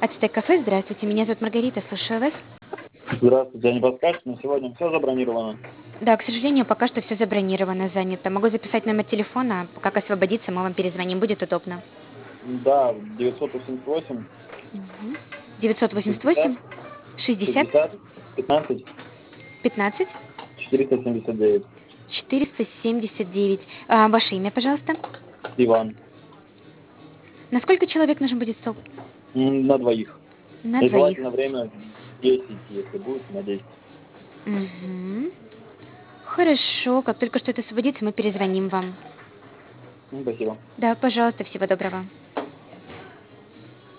Ацтек кафе, здравствуйте. Меня зовут Маргарита, слушаю вас. Здравствуйте, а не подскажете, на сегодня все забронировано? Да, к сожалению, пока что все забронировано, занято. Могу записать номер телефона, как освободиться, мы вам перезвоним, будет удобно. Да, 988 988 60 60 60 15 15 479. 479. Ваше имя, пожалуйста. Иван. На сколько человек нужен будет стол? На двоих. На И двоих. желательно время 10, если будет, на 10. Мгм. Хорошо, как только что это освободится, мы перезвоним вам. Спасибо. Да, пожалуйста, всего доброго.